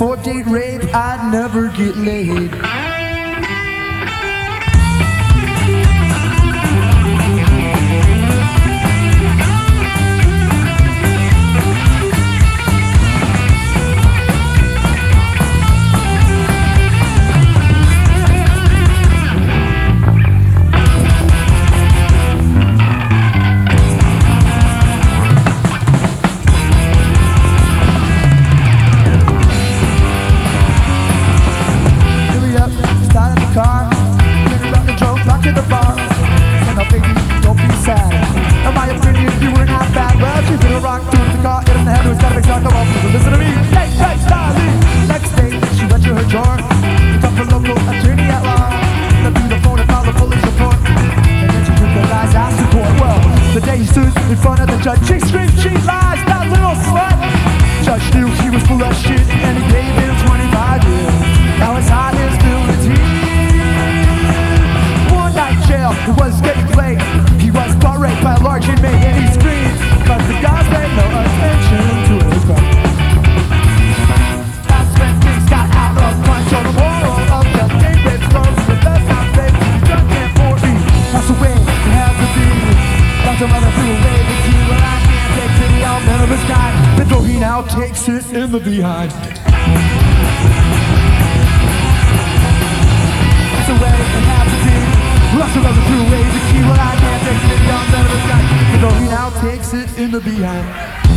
4-date rape, I'd never get laid. In front of the judge, she screamed, she lies, that little slut. Judge knew he was full of shit, and he gave him 25 years. Now his heart is filled with tears. One night jail, it was getting late. He was butt raped by a large inmate, and he screamed, but the guys paid no attention to his cry. That's when things got out of control. The moral of the game is close, but that's not fake. Drunk and 40, that's the way it has to be. Lots of other people away the key, but I can't take pity on none of his kind. But though he now takes it in the behind. That's the way it has to be. Lots of other people away the key, but I can't take pity on none of his kind. But though he now takes it in the behind.